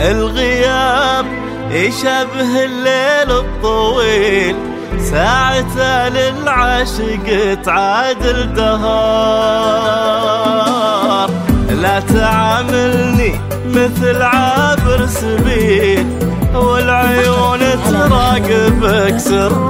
الغياب يشبه الليل الطويل، ساعته للعاشق تعادل دهار. لا تعاملني مثل عابر سبيل، والعيون تراقبك سر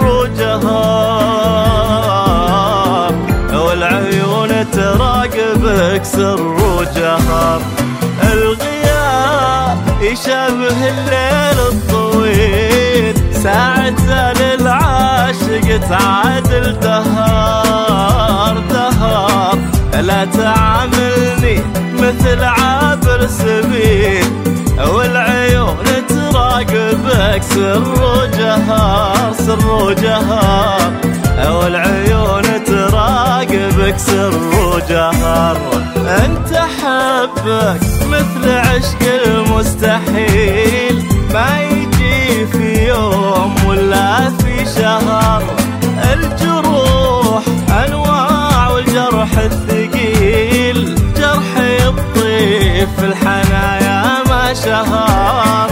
وجهار، والعيون تراقبك سر وجهار. الغياب يشبه الليل الطويل، ساعته للعاشق تعادل دهار دهار. لا تعاملني مثل عابر سبيل، والعيون تراقبك سر وجهار سر وجهار، والعيون تراقبك سر وجهار. انت حبك مثل عشق المستحيل، ما يجي في يوم ولا في شهر. الجروح انواع والجرح الثقيل، جرح يطيف في الحنايا ما شهر.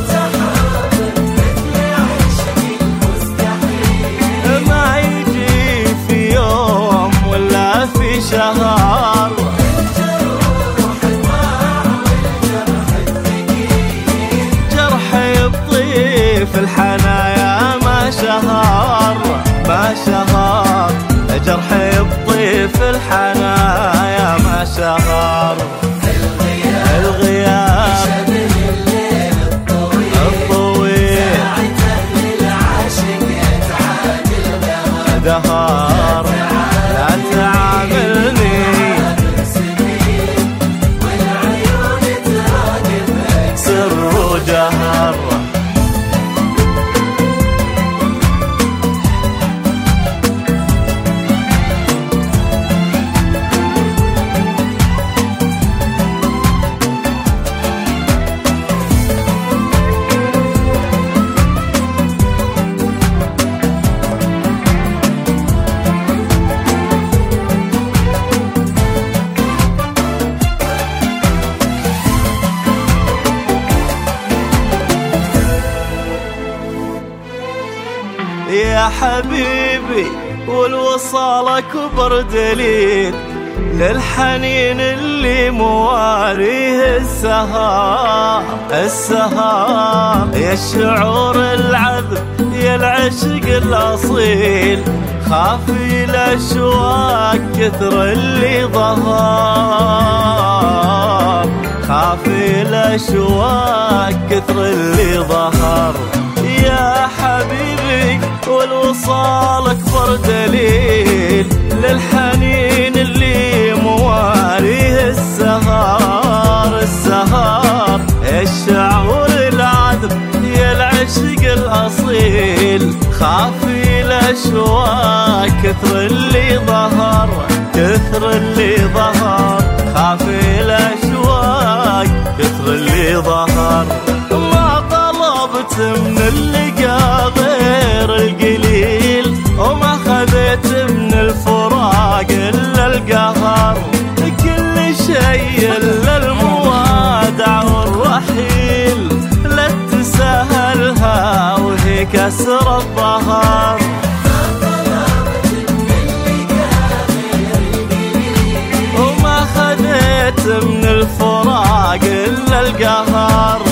ما يجي في يوم ولا في شهر. جرح يطيف في الحنايا ما شهر ما شهر. جرح يطيف في الحنايا ما شهر. الغياب شبه الليل الطويل، ساعته للعاشق تعادل دهار. لا تعاملني والعيون تراقبك سر وجهار. يا حبيبي والوصال أكبر دليل، للحنين اللي مواريه السهار السهار. يا الشعور العذب يا العشق الأصيل، خافي الأشواق كثر اللي ظهر، خافي الأشواق كثر اللي ظهر. يا حبيبي والوصال أكبر دليل، للحنين اللي مواريه السهار السهار. الشعور العذب يا العشق الأصيل، خافي الأشواق كثر اللي ظهر كثر اللي ظهر. خافي الأشواق كثر اللي ظهر. ما طلبت من اللقاء غير القليل، وما خذيت من الفراق إلا القهر. كل شيء إلا الموادع والرحيل، لا تسهلها وهي كسر الظهر. وما خذيت من الفراق إلا القهر.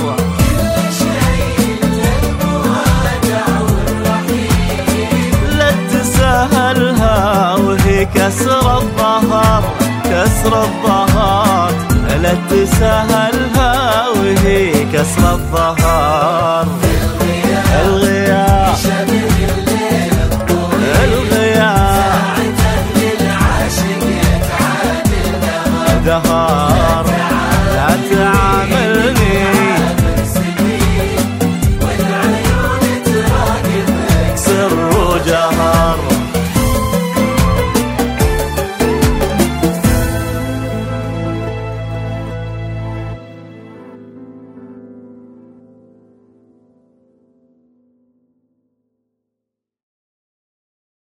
وهي كسر الظهر كسر الظهر. لا تسهلها وهي كسر الظهر.